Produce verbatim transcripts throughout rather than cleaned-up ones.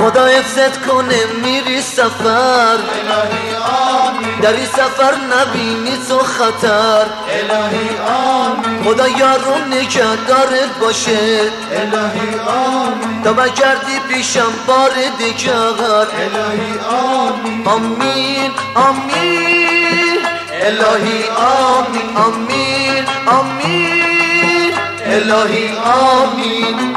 خدا حفظت کنه میری سفر، الهی آمین. در این سفر نبینی تو خطر، الهی آمین. خدا یارو نگهدارت باشه، الهی آمین. تا بگردی پیشم بار دیگر. الهی آمین. آمین آمین الهی آمین آمین آمین الهی آمین.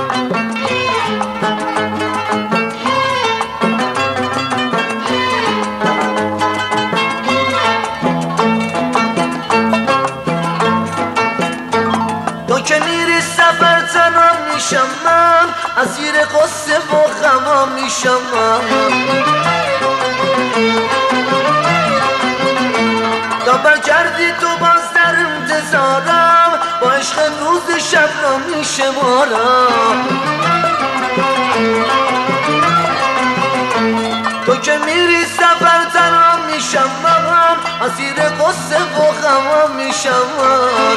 تو که میری سفر تنها میشم من، اسیر قصه و غما میشم من، تا برگردی تو باز در انتظارم، با عشق روز شب را میشمارم. تو که میری سفر تنها میشم من، اسیر قصه و غما میشم من،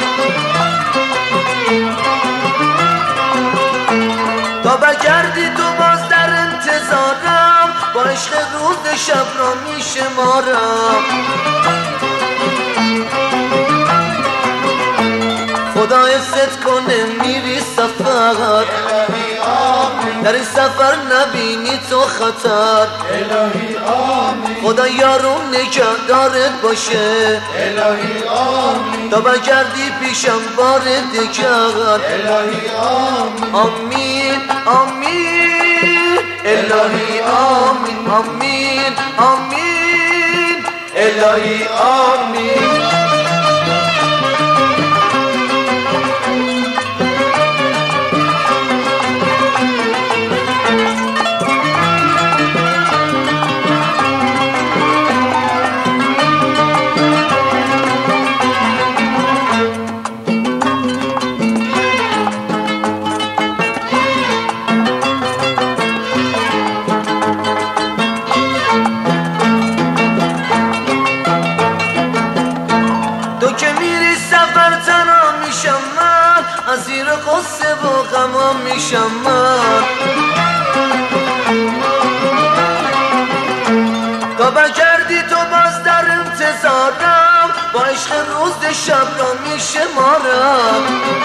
تا برگردی تو باز در انتظارم، با عشق روز شب را میشمارم. خدا حفظت کنه میری سفر، الهی آمین. در این سفر نبینی تو خطر، الهی آمین. خدا یارو نگهدارت باشه، الهی آمین. تا برگردی پیشم بار دیگر. الهی آمین. آمین آمین الهی آمین آمین آمین الهی آمین. تو که میری سفر تنها میشم من، اسیر قصه و غما میشم من، تا برگردی تو باز در انتظارم، با عشق روز شب را میشمارم.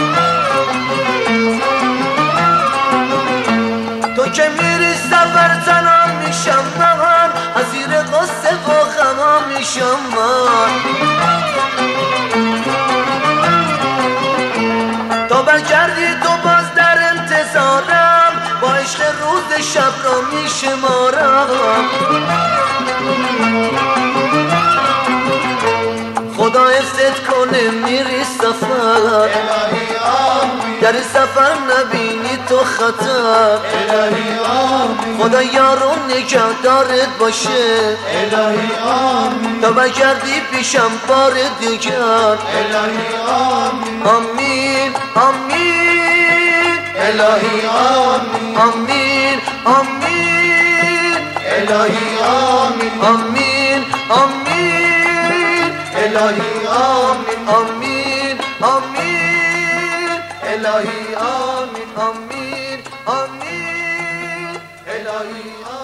تو که میری سفر تنها میشم من، اسیر قصه و غما میشم من، تا برگردی تو باز در انتظارم، با عشق روز شب را میشمارم. خدا حفظت کنه میری سفر، الهی آمین. در این سفر نبینی تو خطر، الهی آمین. خدا یارو نگهدارت باشه، الهی آمین. تا برگردی پیشم بار دیگر. الهی آمین. آمین آمین الهی آمین آمین آمین الهی آمین. آمین آمین الهی آمین آمین آمین الهی آمین آمین آمین الهی آمین.